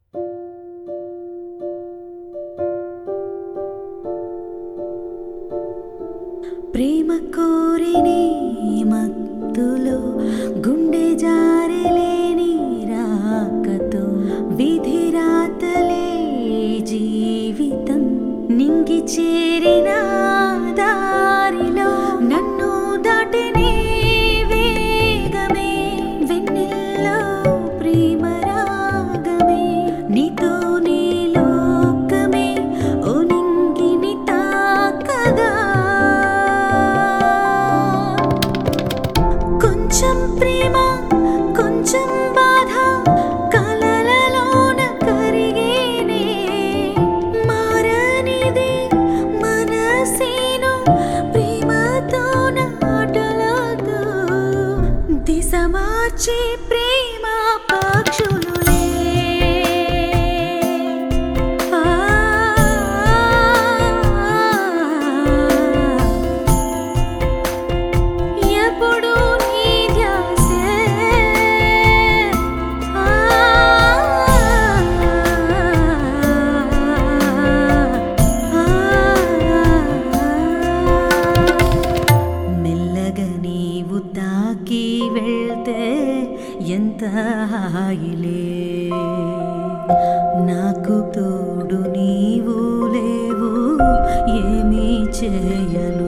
ప్రేమ కోరిని మత్తులో గుండె జారలేని రాకతో విధి రాతలే జీవితం నింగి చేరిన దారిలో నన్ను దాటిని వేగమే వెన్నెల్లో ప్రేమ రాగమే నీతో నీ లోకమే ఓ నింగిని తాకగా కొంచెం ప్రేమ కొంచెం బాధ కలలలోన కరిగేనే మారనిది మనసేను ప్రేమతో నాటలతో దిశ మార్చే ప్రేమ పక్షులులే ఎప్పుడు నీ ధ్యాసే మెల్లగా నీవు తాకి వెళ్తే ఎంత హాయిలే నాకు తోడు నీవు లేవు ఏమీ చేయను